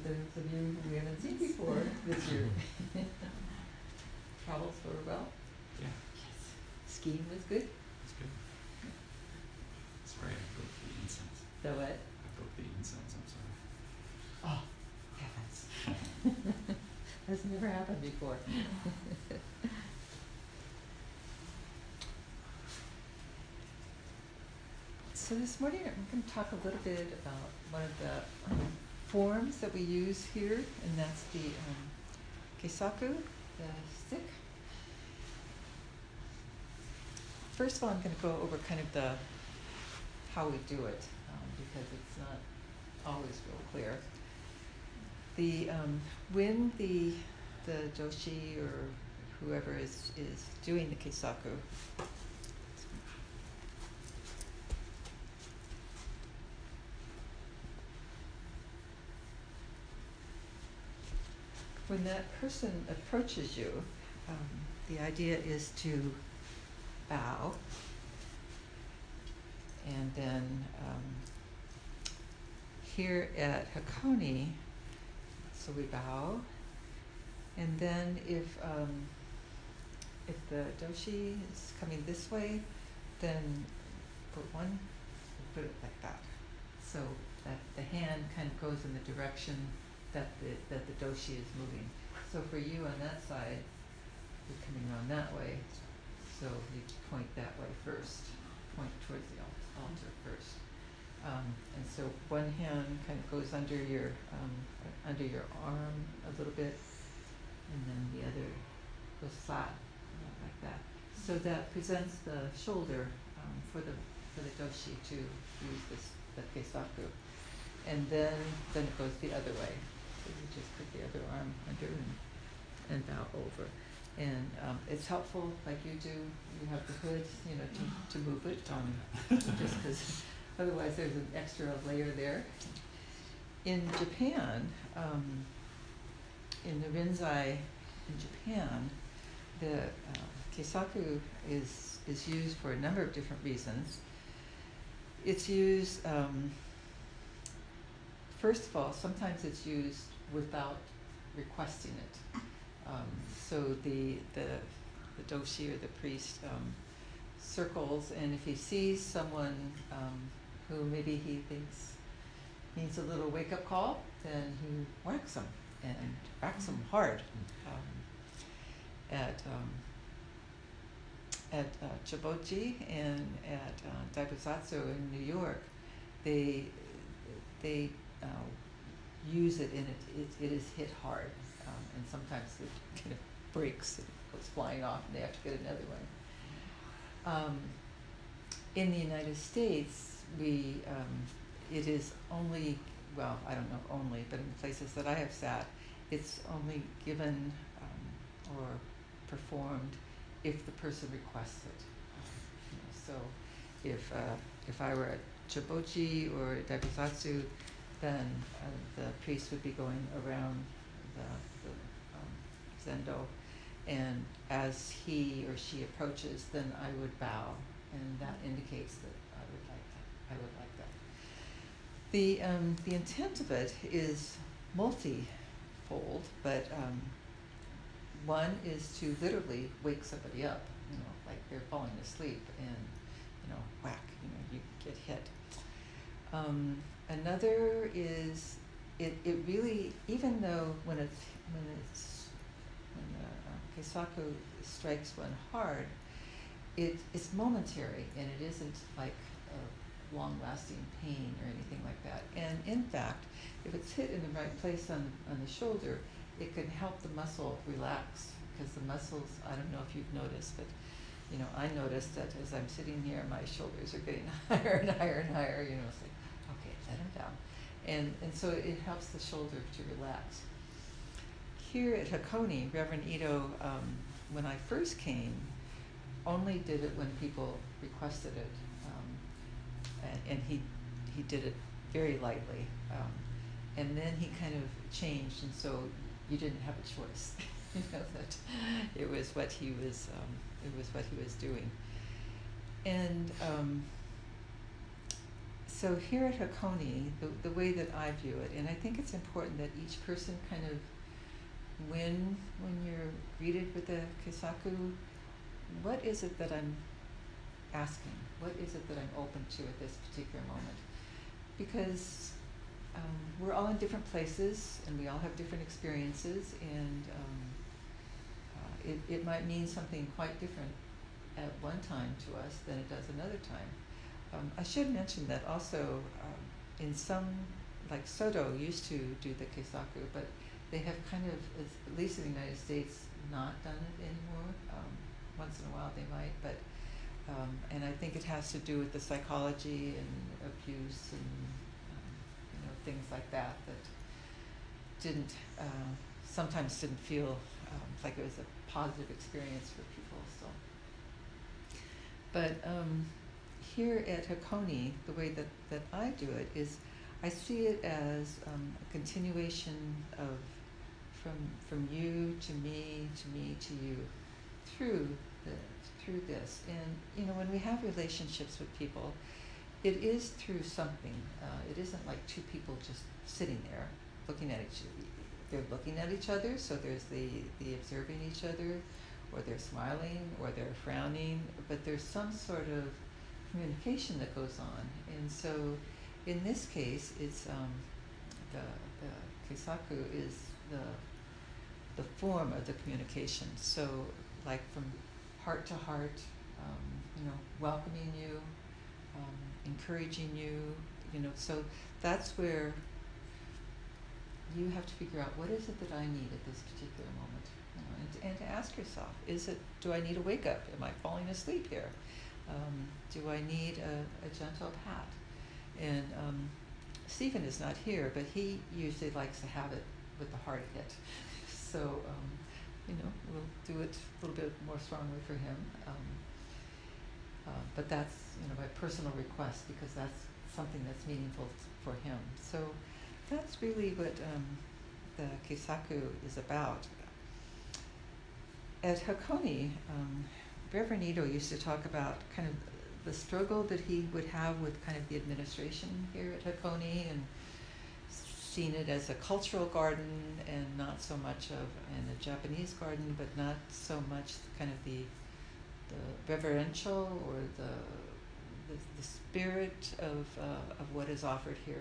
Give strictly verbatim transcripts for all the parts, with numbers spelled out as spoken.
residents of you who we haven't seen before this year. Travels were well. Yeah, Yes. Skiing was good. it's good. Sorry, I broke the incense. So what? I broke the incense, I'm sorry. Oh, heavens. That's never happened before. So this morning I'm going to talk a little bit about one of the um, forms that we use here, and that's the um, keisaku, the stick. First of all, I'm going to go over kind of the how we do it, um, because it's not always real clear. The um, when the the doshi or whoever is is doing the keisaku, when that person approaches you, um, the idea is to bow, and then um, here at Hakone, so we bow, and then if um, if the doshi is coming this way, then put one, put it like that, so that the hand kind of goes in the direction that the that the doshi is moving. So for you on that side, you're coming around that way, so you point that way first, point towards the al- altar first. Um, and so one hand kind of goes under your um, under your arm a little bit, and then the other goes flat, you know, like that. So that presents the shoulder um, for the for the doshi to use this the keisaku, and then then it goes the other way. So you just put the other arm under and, and bow over. And um, it's helpful, like you do, you have the hood, you know, to, to move it, um, just because otherwise there's an extra layer there. In Japan, um, in the Rinzai in Japan, the uh, keisaku is, is used for a number of different reasons. It's used, um, first of all, sometimes it's used without requesting it. Um, so the, the the doshi or the priest um, circles, and if he sees someone um, who maybe he thinks needs a little wake-up call, then he whacks them, and whacks them hard. Um, at um, at uh, Chiboji and at uh, Daibusatsu in New York, they they uh, use it, and it, it, it is hit hard, um, and sometimes it kind of breaks and goes flying off, and they have to get another one. Um, in the United States, we um, it is only, well, I don't know only, but in the places that I have sat, it's only given um, or performed if the person requests it. You know, so if uh, if I were at Chiboji or Daibusatsu, then uh, the priest would be going around the, the um, zendo, and as he or she approaches, then I would bow, and that indicates that I would like that. I would like that. The um, the intent of it is multi-fold, but um, one is to literally wake somebody up, you know, like they're falling asleep, and you know, whack, you know, you get hit. Um, another is it, it really, even though when it's when it's when the uh, keisaku strikes one hard, it it's momentary, and it isn't like a long-lasting pain or anything like that. And in fact, if it's hit in the right place on on the shoulder, it can help the muscle relax, because the muscles, I don't know if you've noticed, but you know, I noticed that as I'm sitting here, my shoulders are getting higher and higher and higher, you know, it's like, okay, let them down. And, and so it helps the shoulder to relax. Here at Hakone, Reverend Ito, um, when I first came, only did it when people requested it. Um, and, and he, he did it very lightly. Um, and then he kind of changed, and so you didn't have a choice. You know, that it was what he was, um, it was what he was doing. And um, so here at Hakone, the, the way that I view it, and I think it's important that each person kind of, when when you're greeted with a keisaku, what is it that I'm asking? What is it that I'm open to at this particular moment? Because um, we're all in different places, and we all have different experiences, and um, uh, it, it might mean something quite different at one time to us than it does another time. Um, I should mention that also um, in some, like Soto used to do the keisaku, but they have kind of, at least in the United States, not done it anymore. Um, once in a while they might, but um, and I think it has to do with the psychology and abuse and um, you know, things like that that didn't uh, sometimes didn't feel um, like it was a positive experience for people. So, but um, here at Hakone, the way that, that I do it is I see it as um, a continuation of from from you to me to me to you through the through this. And you know, when we have relationships with people, it is through something. Uh, it isn't like two people just sitting there looking at each other. They're looking at each other, so there's the, the observing each other, or they're smiling, or they're frowning, but there's some sort of communication that goes on. And so in this case, it's um, the, the keisaku is the, the form of the communication. So like from heart to heart, um, you know, welcoming you, um, encouraging you, you know, so that's where you have to figure out what is it that I need at this particular moment, you know, and, and to ask yourself, is it, do I need a wake up? Am I falling asleep here? Um, do I need a, a gentle pat? And um, Stephen is not here, but he usually likes to have it with the hard hit. So, um, you know, we'll do it a little bit more strongly for him. Um, uh, but that's, you know, by personal request, because that's something that's meaningful t- for him. So that's really what um, the keisaku is about. At Hakone, um, Reverend Ito used to talk about kind of the struggle that he would have with kind of the administration here at Hakone, and seen it as a cultural garden and not so much of and a Japanese garden, but not so much kind of the the reverential or the the, the spirit of uh, of what is offered here.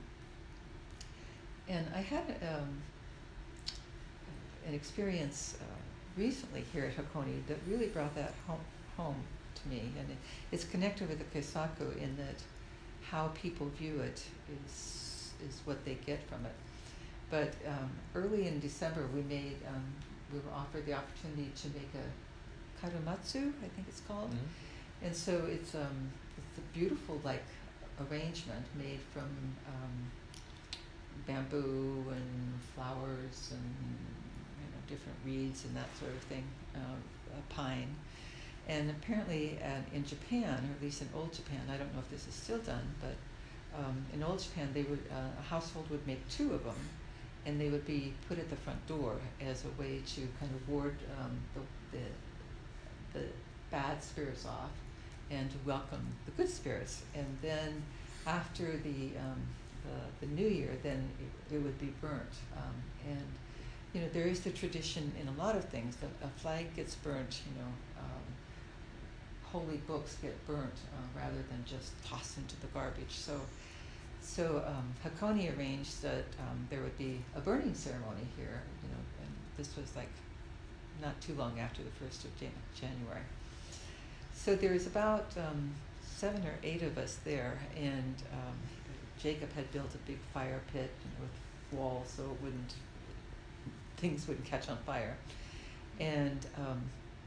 And I had um, an experience uh, recently here at Hakone that really brought that home, home to me, and it, it's connected with the keisaku in that how people view it is is what they get from it. But um, early in December, we made um, we were offered the opportunity to make a karumatsu, I think it's called, Mm-hmm. and so it's um, it's a beautiful like arrangement made from um, bamboo and flowers and you know different reeds and that sort of thing, uh, uh, pine. And apparently uh, in Japan, or at least in old Japan, I don't know if this is still done, but um, in old Japan, they would uh, a household would make two of them, and they would be put at the front door as a way to kind of ward um, the, the the bad spirits off, and to welcome the good spirits. And then after the um, the, the New Year, then it, it would be burnt. Um, and you know there is the tradition in a lot of things that a flag gets burnt. You know. Um, holy books get burnt uh, rather than just tossed into the garbage. So, so um, Hakone arranged that um, there would be a burning ceremony here. You know, and this was like not too long after the first of Jan- January. So there was about um, seven or eight of us there, and um, Jacob had built a big fire pit, you know, with walls so it wouldn't things wouldn't catch on fire, and um,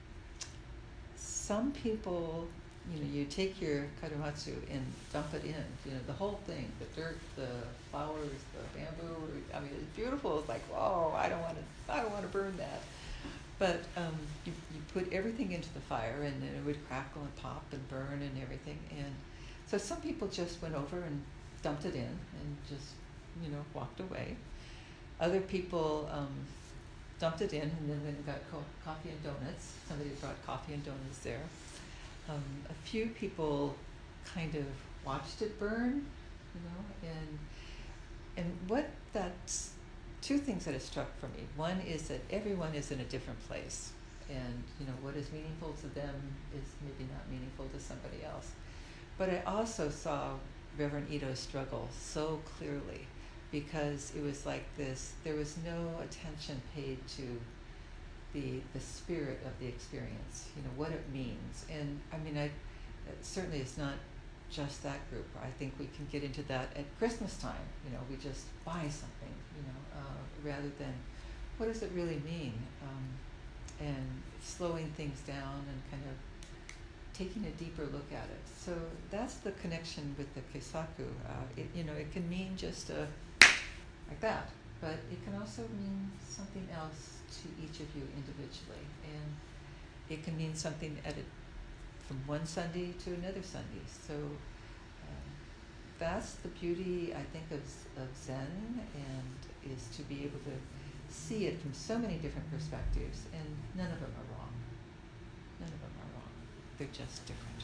some people, you know, you take your karumatsu and dump it in, you know, the whole thing, the dirt, the flowers, the bamboo. I mean, it's beautiful. It's like, whoa, I don't want to, I don't want to burn that. But um, you, you put everything into the fire, and then it would crackle and pop and burn and everything. And so some people just went over and dumped it in and just, you know, walked away. Other people um, dumped it in and then went and got co- coffee and donuts. Somebody brought coffee and donuts there. Um, a few people kind of watched it burn, you know, and and what that's two things that have struck for me. One is that everyone is in a different place, and you know what is meaningful to them is maybe not meaningful to somebody else. But I also saw Reverend Ito's struggle so clearly, because it was like this, there was no attention paid to the the spirit of the experience, you know, what it means. And I mean, I it certainly it's not just that group. I think we can get into that at Christmas time, you know, we just buy something, you know, uh, rather than what does it really mean, um, and slowing things down and kind of taking a deeper look at it. So that's the connection with the Keisaku. Uh, it, you know, it can mean just a, like that, but it can also mean something else to each of you individually, and it can mean something at a, from one Sunday to another Sunday. So um, that's the beauty, I think, of, of Zen, and is to be able to see it from so many different perspectives, and none of them are wrong. None of them are wrong. They're just different.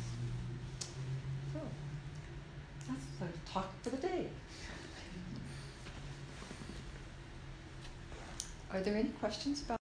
So that's the talk for the day. Are there any questions about